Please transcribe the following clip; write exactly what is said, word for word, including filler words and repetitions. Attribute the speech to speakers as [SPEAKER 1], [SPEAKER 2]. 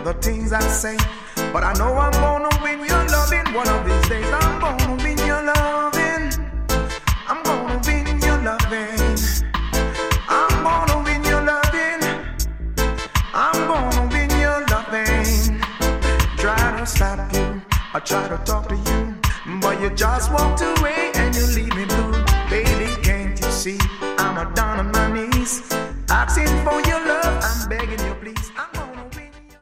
[SPEAKER 1] the things I say. But I know I'm gonna win your loving. One of these days I'm gonna win your loving. I'm gonna win your loving. I'm gonna win your loving. I'm gonna win your loving. Try to stop you, I try to talk to you, but you just walked away and you leave me blue. Baby, can't you see I'm a down on my knees, asking for your love, I'm begging you please. I'm